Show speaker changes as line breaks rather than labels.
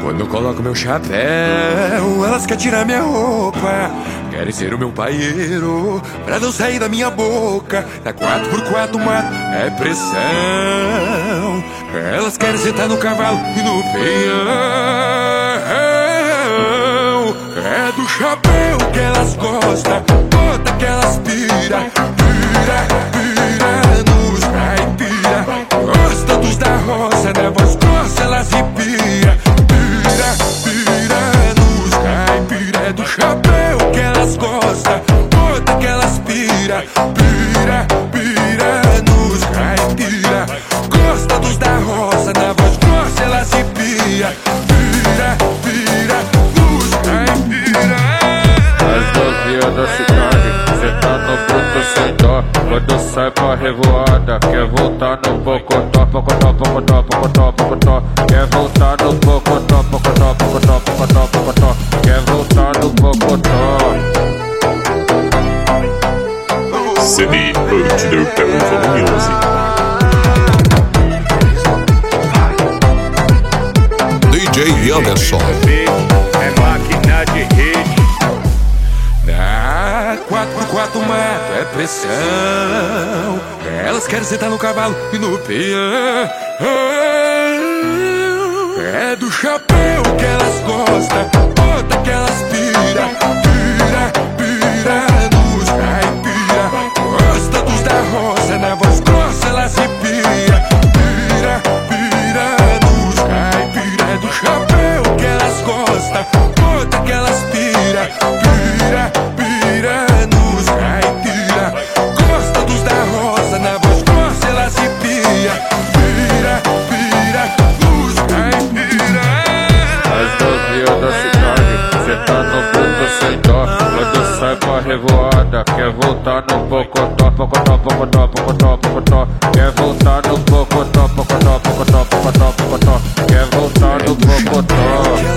Quando coloco meu chapéu, elas querem tirar minha roupa. Querem ser o meu paieiro, pra não sair da minha boca. Na 4x4 mato é pressão. Elas querem sentar no cavalo e no peão. É do chapéu que elas gostam, bota que elas pira. Pira, pira nos caipira. Gosta dos da roça, na voz grossa elas arrepia. Pira, pira nos caipira. É do chapéu que elas gostam, bota que elas pira. Pira, pira nos caipira. Gosta dos da roça, na voz grossa elas arrepia. Pira, pira nos caipira.
As novinhas da cidade, cê tá no bruto sem dó. Quando sai pra revoada, quer voltar no pocotó. Pocotó, pocotó, pocotó, pocotó. Quer voltar no pocotó, pocotó, pocotó, pocotó, pocotó. Quer voltar no pocotó.
CD Partner pelo volume 11. DJ Anderson.
É máquina de hit.
Na 4x4 mato é pressão. Elas querem sentar no cavalo e no peão. É do chapéu que elas gostam, bota que elas pira. Pira, pira nos caipira. Gosta dos da roça, na voz grossa elas arrepia. Pira, pira nos caipira. É do chapéu que elas gostam, bota que elas pira. Pira, pira nos caipira. Gosta dos da roça, na voz grossa elas arrepia. Pira, pira nos caipira.
As novinhas da cidade, cê tá no bruto sem dó. Quando sai pra revoada, quer voltar no pocotó. Pocotó, pocotó, pocotó, pocotó. Quer voltar no pocotó, pocotó, pocotó, pocotó, pocotó. Quer voltar no pocotó.